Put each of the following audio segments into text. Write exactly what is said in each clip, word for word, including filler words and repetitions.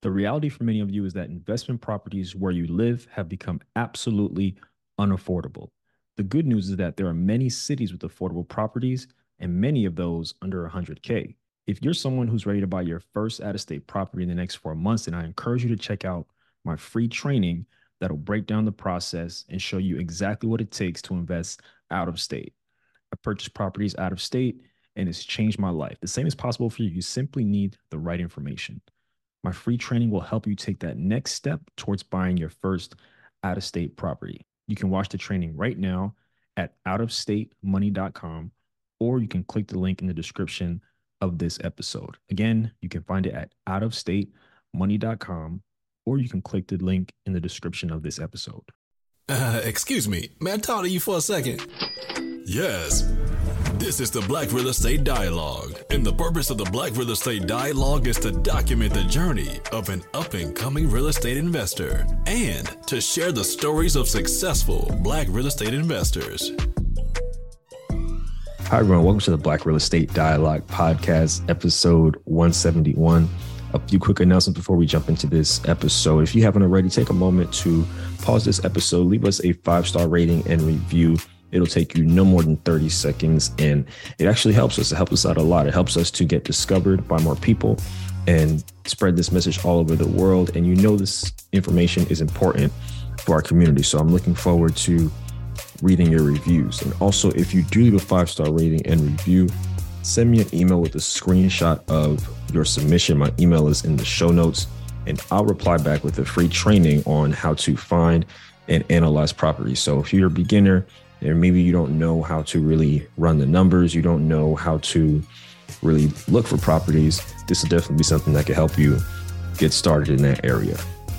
The reality for many of you is that investment properties where you live have become absolutely unaffordable. The good news is that there are many cities with affordable properties and many of those under one hundred K. If you're someone who's ready to buy your first out of state property in the next four months, then I encourage you to check out my free training that'll break down the process and show you exactly what it takes to invest out of state. I purchased properties out of state and it's changed my life. The same is possible for you. You simply need the right information. My free training will help you take that next step towards buying your first out of state property. You can watch the training right now at out of state money dot com, or you can click the link in the description of this episode. Again, you can find it at out of state money dot com, or you can click the link in the description of this episode. Uh, excuse me, may I talk to you for a second? Yes. This is the Black Real Estate Dialogue, and the purpose of the Black Real Estate Dialogue is to document the journey of an up-and-coming real estate investor and to share the stories of successful Black real estate investors. Hi, everyone. Welcome to the Black Real Estate Dialogue podcast, episode one seventy-one. A few quick announcements before we jump into this episode. If you haven't already, take a moment to pause this episode, leave us a five-star rating and review. It'll take you no more than thirty seconds, and it actually helps us. It helps us out a lot. It helps us to get discovered by more people and spread this message all over the world. And you know this information is important for our community. So I'm looking forward to reading your reviews. And also, if you do leave a five-star rating and review, send me an email with a screenshot of your submission. My email is in the show notes, and I'll reply back with a free training on how to find and analyze properties. So if you're a beginner, and maybe you don't know how to really run the numbers, you don't know how to really look for properties, this will definitely be something that can help you get started in that area.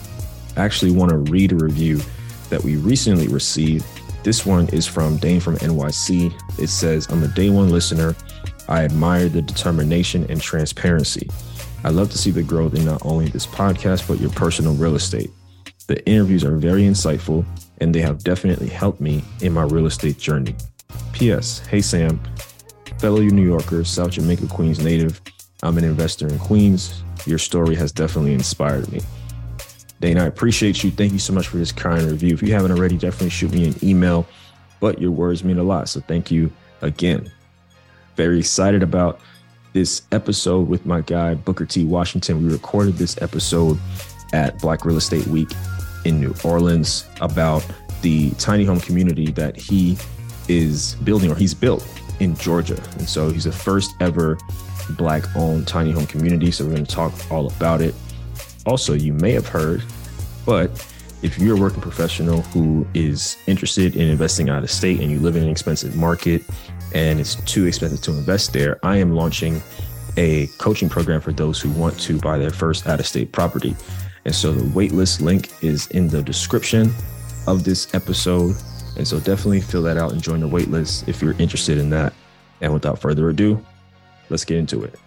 I actually want to read a review that we recently received. This one is from Dane from N Y C. It says, I'm a day one listener. I admire the determination and transparency. I love to see the growth in not only this podcast, but your personal real estate. The interviews are very insightful, and they have definitely helped me in my real estate journey. P S. Hey, Sam, fellow New Yorker, South Jamaica, Queens native. I'm an investor in Queens. Your story has definitely inspired me. Dane, I appreciate you. Thank you so much for this kind review. If you haven't already, definitely shoot me an email, but your words mean a lot. So thank you again. Very excited about this episode with my guy, Booker T. Washington. We recorded this episode at Black Real Estate Week in New Orleans about the tiny home community that he is building, or he's built in Georgia. And so he's the first ever Black owned tiny home community. So we're going to talk all about it. Also, you may have heard, but if you're a working professional who is interested in investing out of state and you live in an expensive market and it's too expensive to invest there, I am launching a coaching program for those who want to buy their first out of state property. And so the waitlist link is in the description of this episode. And so definitely fill that out and join the waitlist if you're interested in that. And without further ado, let's get into it.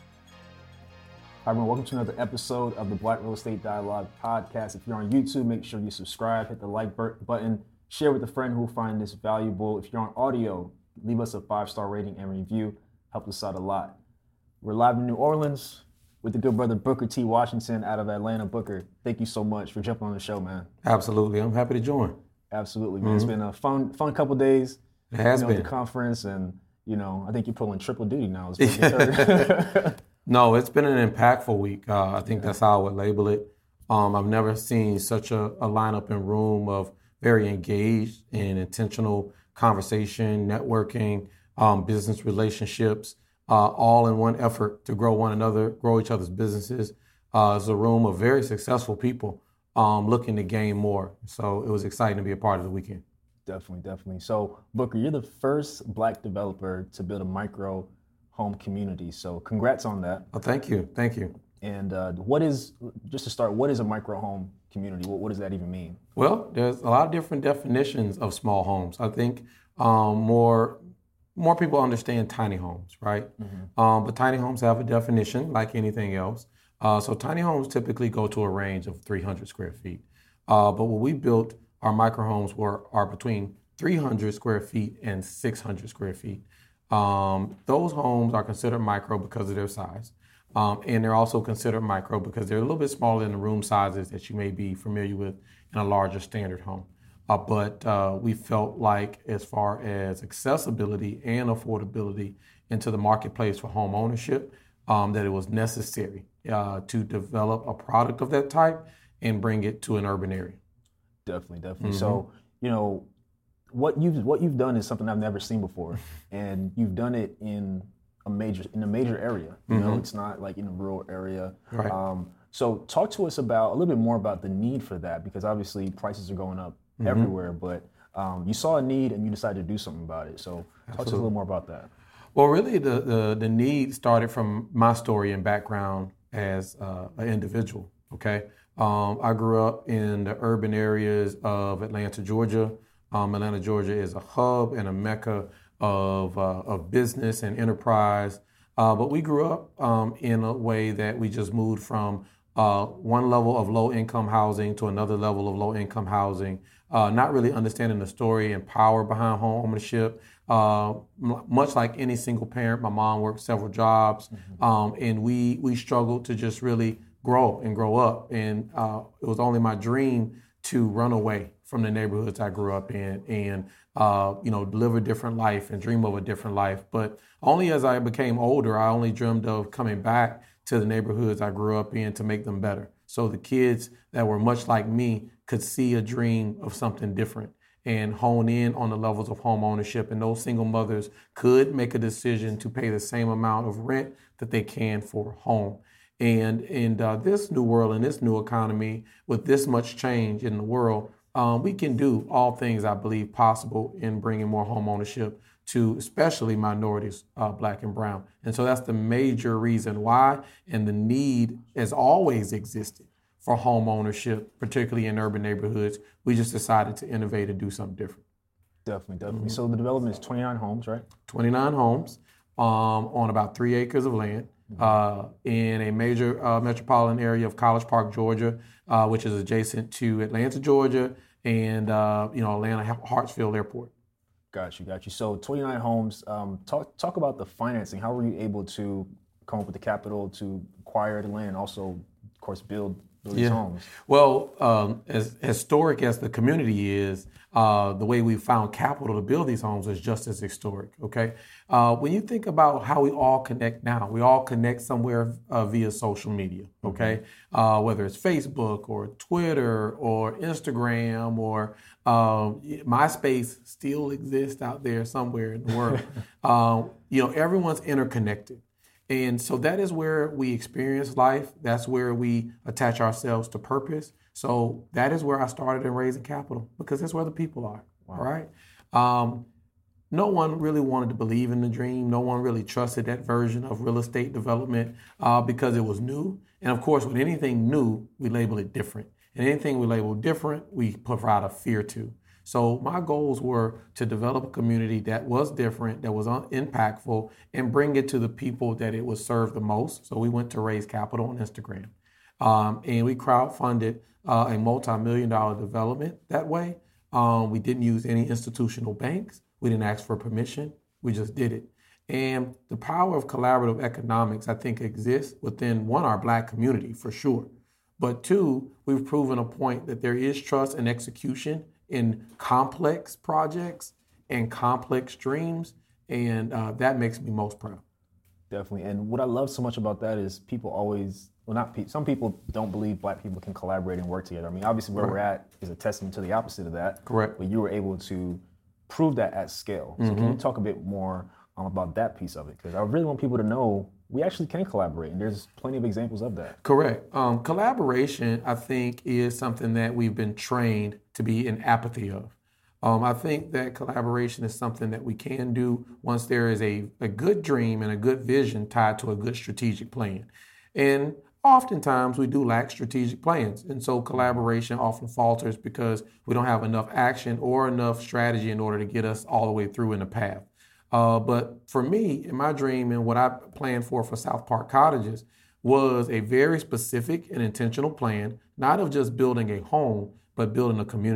Hi, everyone. Welcome to another episode of the Black Real Estate Dialogue podcast. If you're on YouTube, make sure you subscribe, hit the like button, share with a friend who will find this valuable. If you're on audio, leave us a five-star rating and review. Help us out a lot. We're live in New Orleans with the good brother Booker T. Washington out of Atlanta. Booker, thank you so much for jumping on the show, man. Absolutely. I'm happy to join. Absolutely, man. Mm-hmm. It's been a fun fun couple days. It has you know, been. At the conference, and, you know, I think you're pulling triple duty now. It's No, it's been an impactful week. Uh, I think yeah. that's how I would label it. Um, I've never seen such a, a lineup and room of very engaged and intentional conversation, networking, um, business relationships, uh, all in one effort to grow one another, grow each other's businesses. Uh, it's a room of very successful people um, looking to gain more. So it was exciting to be a part of the weekend. Definitely, definitely. So, Booker, you're the first Black developer to build a micro home community. So congrats on that. Oh, thank you. Thank you. And uh, what is, just to start, what is a micro home community? What, what does that even mean? Well, there's a lot of different definitions of small homes. I think um, more more people understand tiny homes, right? Mm-hmm. Um, but tiny homes have a definition like anything else. Uh, so tiny homes typically go to a range of three hundred square feet. Uh, but what we built, our micro homes were are between three hundred square feet and six hundred square feet. Um, those homes are considered micro because of their size. Um, and they're also considered micro because they're a little bit smaller than the room sizes that you may be familiar with in a larger standard home. Uh, but uh, we felt like as far as accessibility and affordability into the marketplace for home ownership, um, that it was necessary uh, to develop a product of that type and bring it to an urban area. Definitely, definitely. Mm-hmm. So, you know, what you've what you've done is something I've never seen before, and you've done it in a major in a major area. You mm-hmm. know, it's not like in a rural area. Right. Um, so, talk to us about a little bit more about the need for that, because obviously prices are going up mm-hmm. everywhere. But um, you saw a need and you decided to do something about it. So, talk Absolutely. to us a little more about that. Well, really, the the, the need started from my story and background as uh, an individual. Okay. Um, I grew up in the urban areas of Atlanta, Georgia. Um, Atlanta, Georgia is a hub and a mecca of, uh, of business and enterprise. Uh, but we grew up um, in a way that we just moved from uh, one level of low-income housing to another level of low-income housing, uh, not really understanding the story and power behind home ownership. Uh, m- much like any single parent, my mom worked several jobs, mm-hmm. um, and we we struggled to just really grow and grow up. And uh, it was only my dream to run away from the neighborhoods I grew up in and, uh, you know, live a different life and dream of a different life. But only as I became older, I only dreamed of coming back to the neighborhoods I grew up in to make them better. So the kids that were much like me could see a dream of something different and hone in on the levels of home ownership. And those single mothers could make a decision to pay the same amount of rent that they can for home. And in uh, this new world and this new economy, with this much change in the world, um, we can do all things I believe possible in bringing more home ownership to especially minorities, uh, black and brown. And so that's the major reason why, and the need has always existed for home ownership, particularly in urban neighborhoods. We just decided to innovate and do something different. Definitely, definitely. Mm-hmm. So the development is twenty-nine homes, right? twenty-nine homes um, on about three acres of land. Uh, in a major uh, metropolitan area of College Park, Georgia, uh, which is adjacent to Atlanta, Georgia, and uh, you know Atlanta Hartsfield Airport. Got you, got you. So twenty-nine homes. Um, talk talk about the financing. How were you able to come up with the capital to acquire the land, and also, of course, build, build these yeah. homes? Well, um, as historic as the community is, uh, the way we found capital to build these homes is just as historic. Okay, uh, when you think about how we all connect now, we all connect somewhere uh, via social media. Okay, mm-hmm. uh, whether it's Facebook or Twitter or Instagram or uh, MySpace still exists out there somewhere in the world. uh, you know, everyone's interconnected. And so that is where we experience life. That's where we attach ourselves to purpose. So that is where I started in raising capital, because that's where the people are. Wow. All right. Um, no one really wanted to believe in the dream. No one really trusted that version of real estate development uh, because it was new. And of course, with anything new, we label it different. And anything we label different, we provide a fear to. So my goals were to develop a community that was different, that was impactful, and bring it to the people that it would serve the most. So we went to raise capital on Instagram. Um, and we crowdfunded uh, a multi-million dollar development that way. Um, we didn't use any institutional banks. We didn't ask for permission. We just did it. And the power of collaborative economics, I think, exists within, one, our Black community, for sure. But two, we've proven a point that there is trust and execution in complex projects and complex dreams, and uh, that makes me most proud. Definitely. And what I love so much about that is people always, well, not pe- some people don't believe Black people can collaborate and work together. I mean, obviously where right. we're at is a testament to the opposite of that. Correct. But you were able to prove that at scale. So mm-hmm. can you talk a bit more um, about that piece of it? Because I really want people to know we actually can collaborate, and there's plenty of examples of that. Correct. Um, collaboration, I think, is something that we've been trained to be in apathy of. Um, I think that collaboration is something that we can do once there is a, a good dream and a good vision tied to a good strategic plan. And oftentimes we do lack strategic plans. And so collaboration often falters because we don't have enough action or enough strategy in order to get us all the way through in the path. Uh, but for me, in my dream and what I planned for for South Park Cottages was a very specific and intentional plan, not of just building a home, but building a community.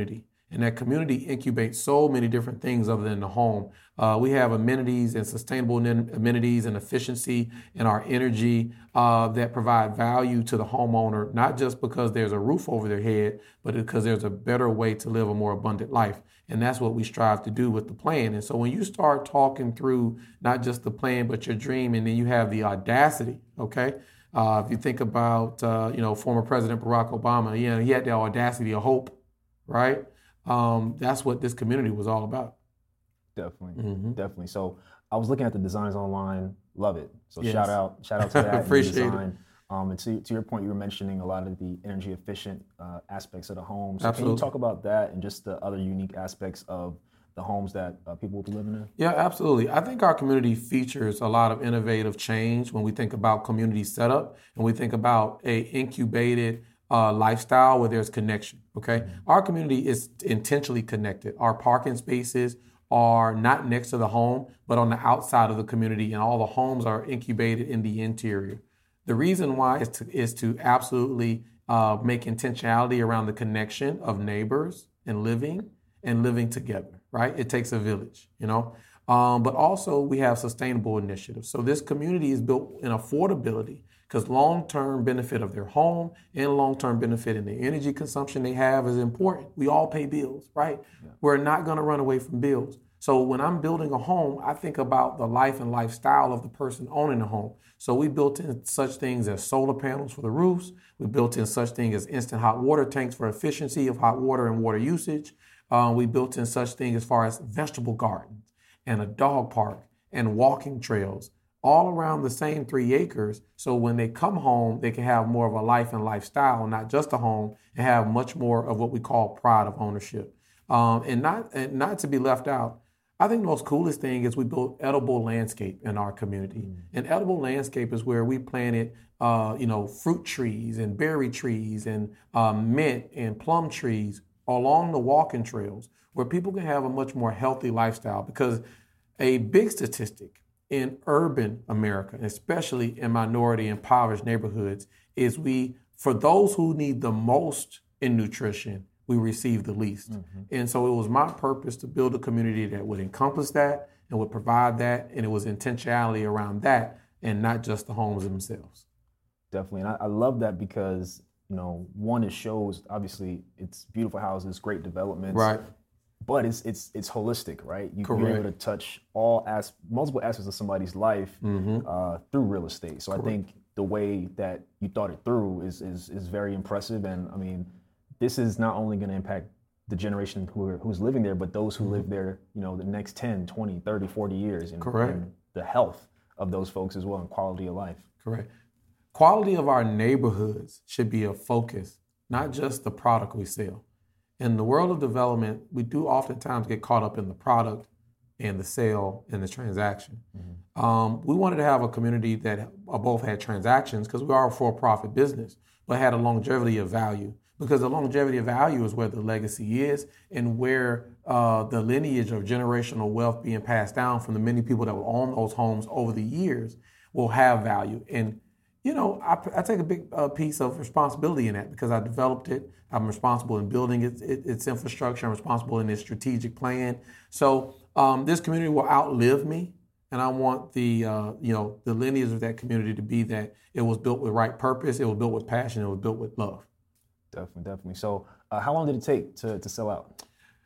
And that community incubates so many different things other than the home. Uh, we have amenities and sustainable amenities and efficiency in our energy uh, that provide value to the homeowner, not just because there's a roof over their head, but because there's a better way to live a more abundant life. And that's what we strive to do with the plan. And so when you start talking through not just the plan, but your dream, and then you have the audacity, okay? Uh, if you think about, uh, you know, former President Barack Obama, you know, he had the audacity of hope, right? Um, that's what this community was all about. Definitely, Mm-hmm. definitely. So I was looking at the designs online, love it. So Yes. shout out, shout out to that. Appreciate design. it. Um, and to, to your point, you were mentioning a lot of the energy efficient uh, aspects of the home. So Absolutely. can you talk about that and just the other unique aspects of the homes that uh, people will be living in? Yeah, absolutely. I think our community features a lot of innovative change when we think about community setup and we think about a incubated uh, lifestyle where there's connection, okay? Mm-hmm. Our community is intentionally connected. Our parking spaces are not next to the home, but on the outside of the community, and all the homes are incubated in the interior. The reason why is to, is to absolutely uh, make intentionality around the connection of neighbors and living and living together, right? It takes a village, you know? Um, but also we have sustainable initiatives. So this community is built in affordability because long-term benefit of their home and long-term benefit in the energy consumption they have is important. We all pay bills, right? Yeah. We're not gonna run away from bills. So when I'm building a home, I think about the life and lifestyle of the person owning the home. So we built in such things as solar panels for the roofs. We built in such things as instant hot water tanks for efficiency of hot water and water usage. Uh, we built in such things as far as vegetable gardens and a dog park and walking trails all around the same three acres. So when they come home, they can have more of a life and lifestyle, not just a home, and have much more of what we call pride of ownership. Um, and not and not to be left out, I think the most coolest thing is we built edible landscape in our community. Mm. And edible landscape is where we planted, uh, you know, fruit trees and berry trees and uh, mint and plum trees along the walking trails where people can have a much more healthy lifestyle. Because a big statistic in urban America, especially in minority impoverished neighborhoods, is we, for those who need the most in nutrition, we receive the least. Mm-hmm. And so it was my purpose to build a community that would encompass that and would provide that. And it was intentionality around that and not just the homes themselves. Definitely. And I, I love that because, you know, one, it shows, obviously, it's beautiful houses, great developments. Right. But it's it's it's holistic, right? You, Correct. You're able to touch all as multiple aspects of somebody's life mm-hmm. uh, through real estate. So Correct. I think the way that you thought it through is is is very impressive. And I mean, this is not only going to impact the generation who are, who's living there, but those who mm-hmm. live there, you know, the next ten, twenty, thirty, forty years. And, Correct. And the health of those folks as well and quality of life. Correct. Quality of our neighborhoods should be a focus, not just the product we sell. In the world of development, we do oftentimes get caught up in the product and the sale and the transaction. Mm-hmm. Um, we wanted to have a community that both had transactions because we are a for-profit business, but had a longevity of value. Because the longevity of value is where the legacy is and where uh, the lineage of generational wealth being passed down from the many people that will own those homes over the years will have value. And, you know, I, I take a big uh, piece of responsibility in that because I developed it. I'm responsible in building its, its infrastructure. I'm responsible in its strategic plan. So um, this community will outlive me. And I want the, uh, you know, the lineage of that community to be that it was built with right purpose. It was built with passion. It was built with love. Definitely, definitely. So uh, how long did it take to, to sell out?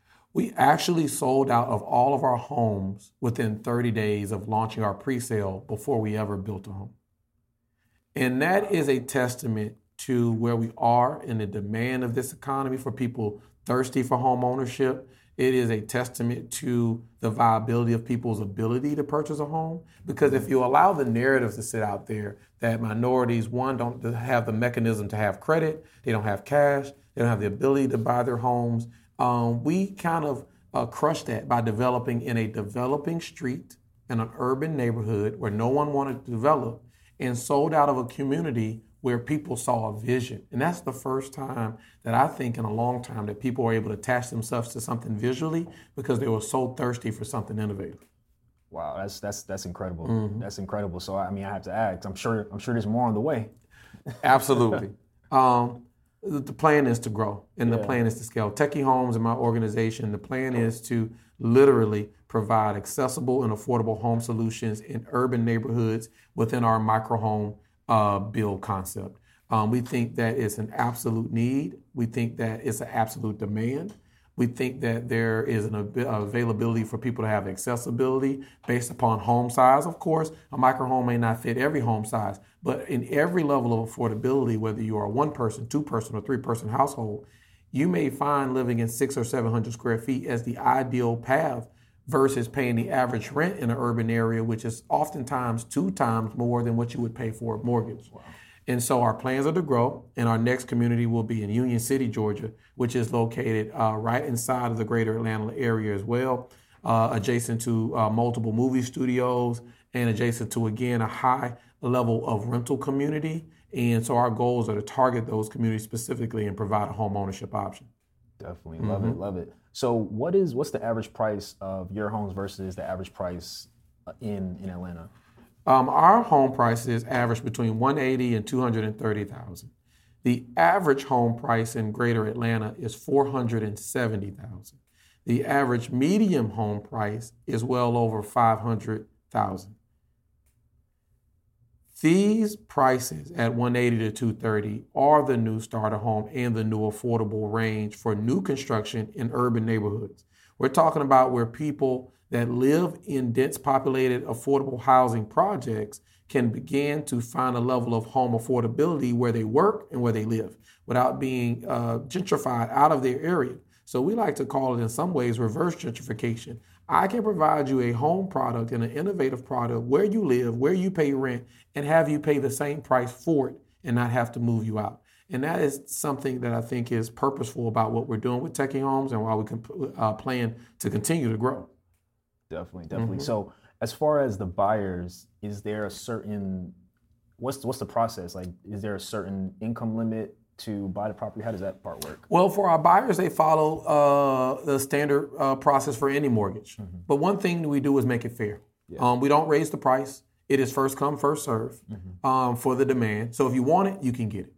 We actually sold out of all of our homes within thirty days of launching our pre-sale before we ever built a home. And that is a testament to where we are in the demand of this economy for people thirsty for home ownership. It is a testament to the viability of people's ability to purchase a home. Because if you allow the narrative to sit out there that minorities, one, don't have the mechanism to have credit, they don't have cash, they don't have the ability to buy their homes, um, we kind of uh, crush that by developing in a developing street in an urban neighborhood where no one wanted to develop and sold out of a community where people saw a vision. And that's the first time that I think in a long time that people were able to attach themselves to something visually because they were so thirsty for something innovative. Wow, that's that's that's incredible. Mm-hmm. That's incredible. So I mean, I have to ask. I'm sure I'm sure there's more on the way. Absolutely. Um, The plan is to grow, and Yeah. the plan is to scale. Techie Homes and my organization, the plan is to literally provide accessible and affordable home solutions in urban neighborhoods within our micro home uh, build concept. Um, we think that it's an absolute need. We think that it's an absolute demand. We think that there is an av- availability for people to have accessibility based upon home size. Of course, a micro home may not fit every home size, but in every level of affordability, whether you are a one person, two person, or three person household, you may find living in six or seven hundred square feet as the ideal path versus paying the average rent in an urban area, which is oftentimes two times more than what you would pay for a mortgage. Wow. And so our plans are to grow, and our next community will be in Union City, Georgia, which is located uh, right inside of the greater Atlanta area as well, uh, adjacent to uh, multiple movie studios and adjacent to, again, a high level of rental community. And so our goals are to target those communities specifically and provide a home ownership option. Definitely. Love mm-hmm. it. Love it. So what is what's the average price of your homes versus the average price in, in Atlanta? Um, our home prices average between one hundred eighty thousand and two hundred thirty thousand. The average home price in greater Atlanta is four hundred seventy thousand. The average medium home price is well over five hundred thousand. These prices at one hundred eighty to two hundred thirty are the new starter home and the new affordable range for new construction in urban neighborhoods. We're talking about where people that live in dense populated affordable housing projects can begin to find a level of home affordability where they work and where they live without being uh, gentrified out of their area. So we like to call it in some ways reverse gentrification. I can provide you a home product and an innovative product where you live, where you pay rent, and have you pay the same price for it and not have to move you out. And that is something that I think is purposeful about what we're doing with Techie Homes and why we can uh, plan to continue to grow. Definitely, definitely. Mm-hmm. So as far as the buyers, is there a certain, what's what's the process? Like, is there a certain income limit to buy the property? How does that part work? Well, for our buyers, they follow uh, the standard uh, process for any mortgage. Mm-hmm. But one thing that we do is make it fair. Yeah. Um, we don't raise the price. It is first come, first serve mm-hmm. um, for the demand. So if you want it, you can get it.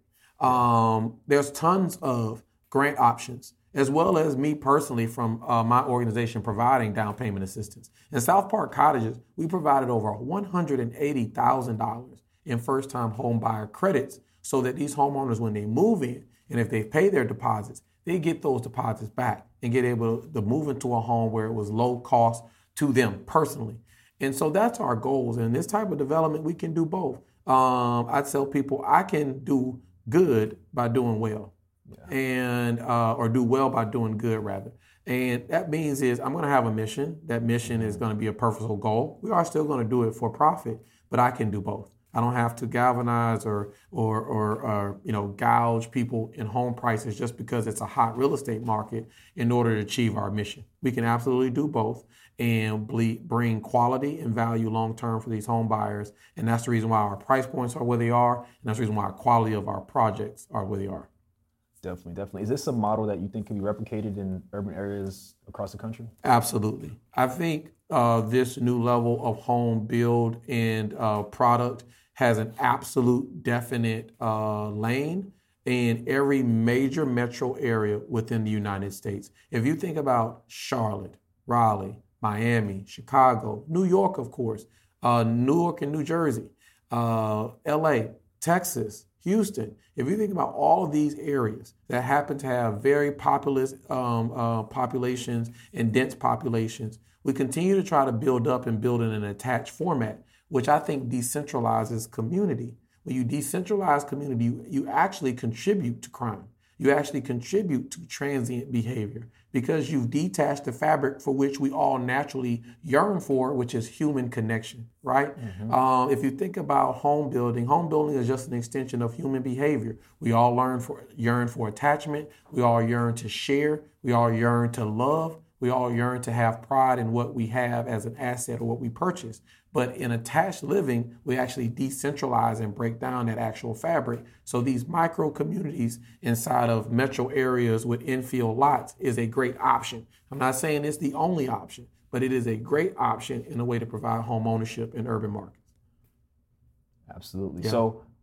Um, there's tons of grant options, as well as me personally from uh, my organization providing down payment assistance. In South Park Cottages, we provided over one hundred eighty thousand dollars in first-time home buyer credits so that these homeowners, when they move in, and if they pay their deposits, they get those deposits back and get able to move into a home where it was low cost to them personally. And so that's our goals. And this type of development, we can do both. Um, I tell people I can do good by doing well. Yeah. and uh, or do well by doing good, rather. And that means is I'm going to have a mission. That mission is going to be a purposeful goal. We are still going to do it for profit, but I can do both. I don't have to galvanize or, or, or, or you know, gouge people in home prices just because it's a hot real estate market in order to achieve our mission. We can absolutely do both and ble- bring quality and value long-term for these home buyers. And that's the reason why our price points are where they are. And that's the reason why our quality of our projects are where they are. Definitely, definitely. Is this a model that you think can be replicated in urban areas across the country? Absolutely. I think uh, this new level of home build and uh, product has an absolute definite uh, lane in every major metro area within the United States. If you think about Charlotte, Raleigh, Miami, Chicago, New York, of course, uh, Newark and New Jersey, uh, L A, Texas, Houston, if you think about all of these areas that happen to have very populous um, uh, populations and dense populations, we continue to try to build up and build in an attached format, which I think decentralizes community. When you decentralize community, you, you actually contribute to crime. You actually contribute to transient behavior because you've detached the fabric for which we all naturally yearn for, which is human connection, right? Mm-hmm. Um, if you think about home building, home building is just an extension of human behavior. We all learn for, yearn for attachment. We all yearn to share. We all yearn to love. We all yearn to have pride in what we have as an asset or what we purchase. But in attached living, we actually decentralize and break down that actual fabric. So these micro communities inside of metro areas with infill lots is a great option. I'm not saying it's the only option, but it is a great option in a way to provide home ownership in urban markets. Absolutely. Yeah. So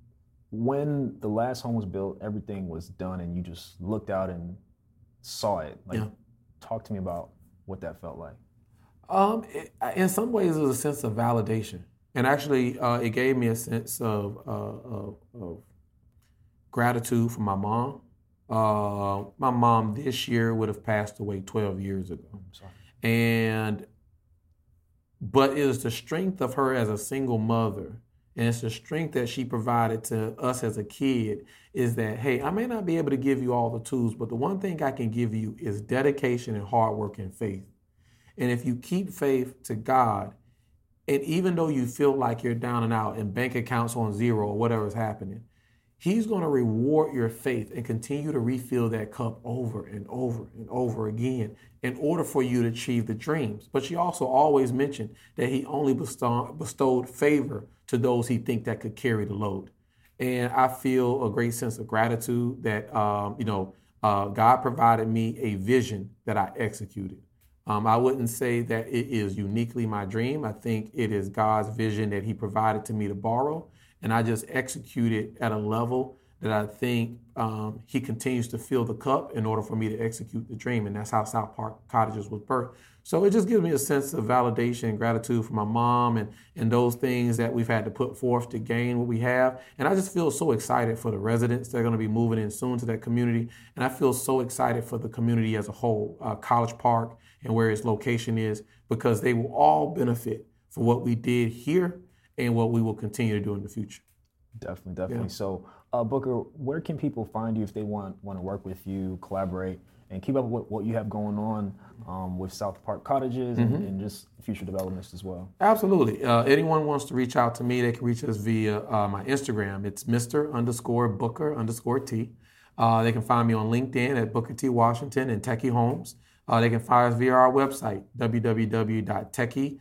when the last home was built, everything was done, and you just looked out and saw it. Like, yeah. Talk to me about what that felt like. Um, it, in some ways, it was a sense of validation, and actually, uh, it gave me a sense of, uh, of, of gratitude for my mom. Uh, my mom this year would have passed away twelve years ago, I'm sorry. and but it was the strength of her as a single mother, and it's the strength that she provided to us as a kid. Is that, hey, I may not be able to give you all the tools, but the one thing I can give you is dedication and hard work and faith. And if you keep faith to God, and even though you feel like you're down and out and bank accounts on zero or whatever is happening, He's going to reward your faith and continue to refill that cup over and over and over again in order for you to achieve the dreams. But she also always mentioned that He only bestow, bestowed favor to those He think that could carry the load. And I feel a great sense of gratitude that, um, you know, uh, God provided me a vision that I executed. Um, I wouldn't say that it is uniquely my dream. I think it is God's vision that He provided to me to borrow. And I just executed at a level that I think um, He continues to fill the cup in order for me to execute the dream. And that's how South Park Cottages was birthed. So it just gives me a sense of validation and gratitude for my mom and, and those things that we've had to put forth to gain what we have. And I just feel so excited for the residents that are going to be moving in soon to that community. And I feel so excited for the community as a whole, uh, College Park and where its location is, because they will all benefit for what we did here and what we will continue to do in the future. Definitely, definitely. Yeah. So, uh, Booker, where can people find you if they want want to work with you, collaborate, and keep up with what you have going on um, with South Park Cottages and, mm-hmm. and just future developments as well? Absolutely. Uh, anyone wants to reach out to me, they can reach us via uh, my Instagram. It's Mister underscore Booker underscore T. Uh, they can find me on LinkedIn at Booker T Washington and Techie Homes. Uh, they can find us via our website, w w w dot techie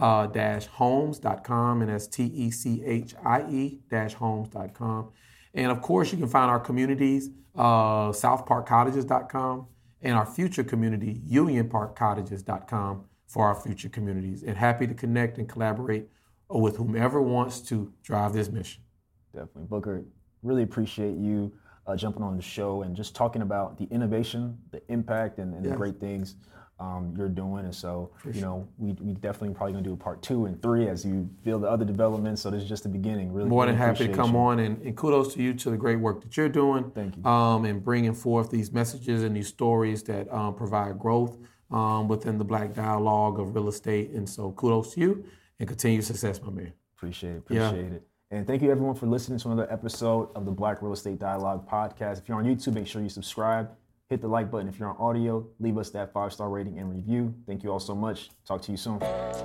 homes dot com, and that's T E C H I E dash homes dot com. And of course, you can find our communities, uh, south park cottages dot com, and our future community, union park cottages dot com, for our future communities. And happy to connect and collaborate with whomever wants to drive this mission. Definitely. Booker, really appreciate you uh, jumping on the show and just talking about the innovation, the impact, and, and yes. the great things Um, you're doing. And so, For you know, sure. we we definitely probably gonna do a part two and three as you build the other developments. So this is just the beginning. Really, more than really happy to come you. on, and, and kudos to you to the great work that you're doing. Thank you. Um, and bringing forth these messages and these stories that um, provide growth um, within the Black dialogue of real estate. And so, kudos to you and continued success, my man. Appreciate it. Appreciate yeah. it. And thank you everyone for listening to another episode of the Black Real Estate Dialogue podcast. If you're on YouTube, make sure you subscribe. Hit the like button. If you're on audio, leave us that five-star rating and review. Thank you all so much. Talk to you soon.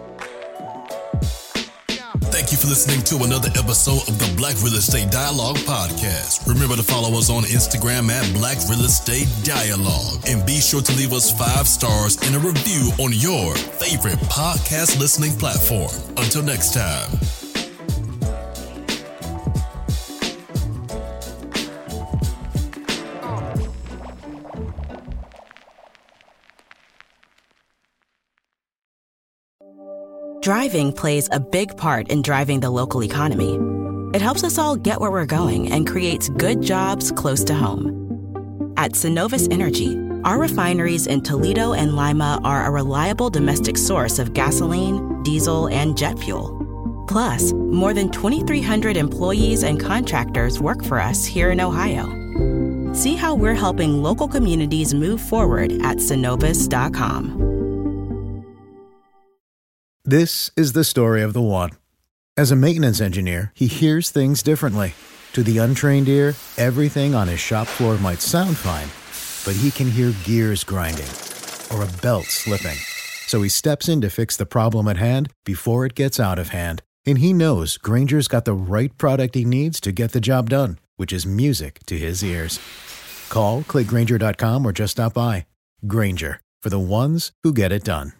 Thank you for listening to another episode of the Black Real Estate Dialogue podcast. Remember to follow us on Instagram at Black Real Estate Dialogue. And be sure to leave us five stars and a review on your favorite podcast listening platform. Until next time. Driving plays a big part in driving the local economy. It helps us all get where we're going and creates good jobs close to home. At Synovus Energy, our refineries in Toledo and Lima are a reliable domestic source of gasoline, diesel, and jet fuel. Plus, more than twenty-three hundred employees and contractors work for us here in Ohio. See how we're helping local communities move forward at synovus dot com. This is the story of the one. As a maintenance engineer, he hears things differently. To the untrained ear, everything on his shop floor might sound fine, but he can hear gears grinding or a belt slipping. So he steps in to fix the problem at hand before it gets out of hand. And he knows Grainger's got the right product he needs to get the job done, which is music to his ears. Call, click Grainger dot com, or just stop by. Grainger, for the ones who get it done.